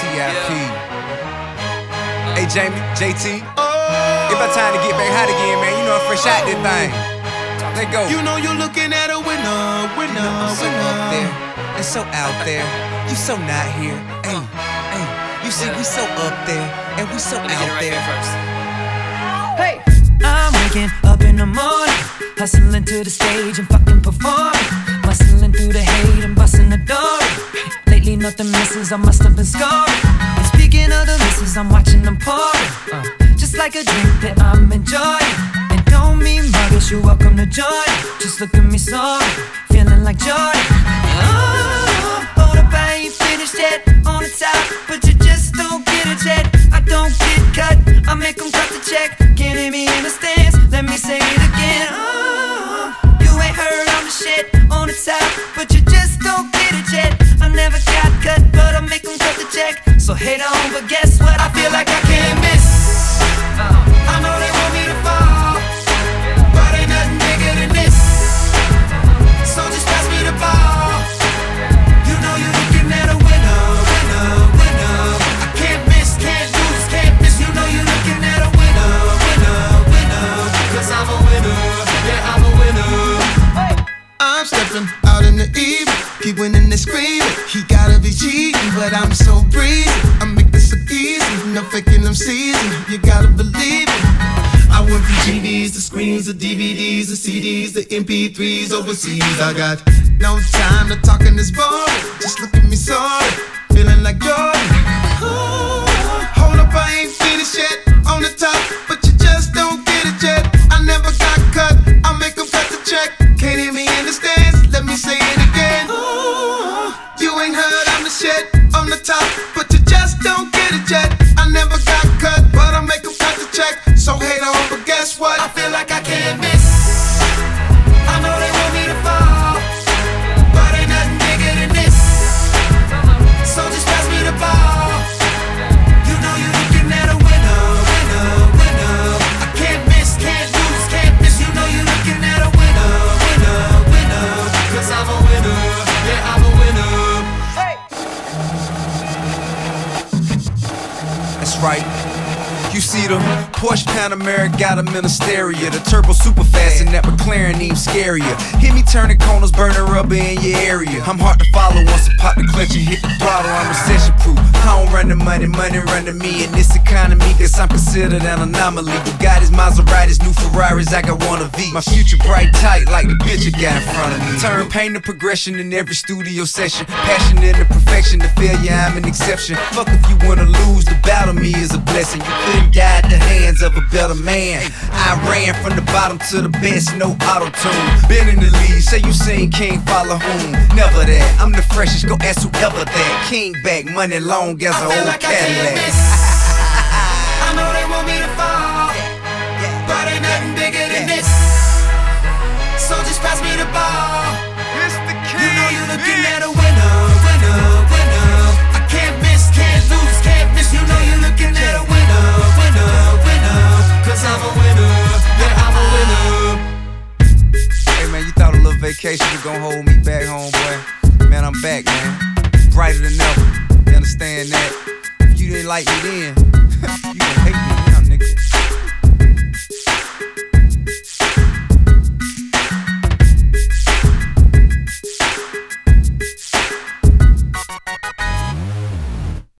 TIP. Hey Jamie, JT. It's about time to get back hot again, man. You know I'm fresh out this thing. Let go. You know you're looking at a winner, winner, I'm so winner. up there and so out there. You so not here. Hey, hey. You see, we so up there and we so out there. Hey! I'm waking up in the morning, hustling to the stage and fucking performing, muscling through the hate and busting the door. Lately nothing misses, I must have been scoring. And speaking of the misses, I'm watching them pouring, just like a drink that I'm enjoying. And don't mean muggish, you're welcome to join. Just look at me sorry, feeling like Jordan. Oh, hold up, I ain't finished yet. On the top, but you just don't get it yet. I don't get cut, I make them cut the check. Can't hear me in the stands, let me say it again. Oh, you ain't heard I'm the shit. On the top, but you just don't get it yet. I never got cut, but I make them cut the check. So hate on, but guess what? I feel like I can't miss. I know they want me to fall, but ain't nothing bigger than this. So just pass me the ball. You know you're looking at a winner, winner, winner. I can't miss, can't lose, can't miss. You know you're looking at a winner, winner, winner. Cause I'm a winner, yeah, I'm a winner. I'm stepping out in the evening, keep winning and screaming. He gotta be cheating, but I'm so breezy. I make this look easy, no faking them season. You gotta believe it. I went from GDs to screens to DVDs to CDs to MP3s overseas. I got no time to talk in this boring. Just look at me sorry, feeling like Jordan. Ooh, hold up, I ain't finished yet. On the top, but you just don't get it yet. I never got cut, I make them cut the check. Can't hear me in the stands, let me say it again. Ooh, you ain't heard I'm the shit. On the top, but you just don't get it yet. I never got cut, but I make them cut the check. So hate on, but guess what? I feel like I can't miss. I know they want me to fall, but ain't nothing bigger than this. So just pass me the ball. You know you're looking at a winner, winner, winner. I can't miss, can't lose, can't miss. You know you're looking at a winner, winner, winner. Cause I'm a winner, yeah, I'm a winner. That's right. You see them Porsche Panamera got them in a stereo. The turbo super fast and that McLaren even scarier. Hit me turning corners, burning rubber in your area. I'm hard to follow once I pop the clutch and hit the throttle. I'm recession proof. I don't run the money, money run to me. In this economy, guess I'm considered an anomaly. Bugattis, Maseratis, new Ferraris, I got one of these. My future bright tight like the bitch I got in front of me. Turn pain to progression in every studio session. Passion into perfection, the failure I'm an exception. Fuck if you wanna lose, the battle me is a blessing. You couldn't die at the hands of a better man. I ran from the bottom to the best, no auto-tune. Been in the lead, say you seen King follow whom. Never that, I'm the freshest, go ask whoever that. King back, money long as an old like Cadillac. I know they want me to fall, but ain't nothing bigger than this. So just pass me the ball. You know you're looking at a winner, winner, winner. I can't miss, can't lose, can't miss. You know you're looking at a winner, winner, winner. Cause I'm a winner, yeah, I'm a winner. Hey man, you thought a little vacation was gonna hold me back home, boy. Man, I'm back, man. Brighter than ever. You understand that? If you didn't like me then,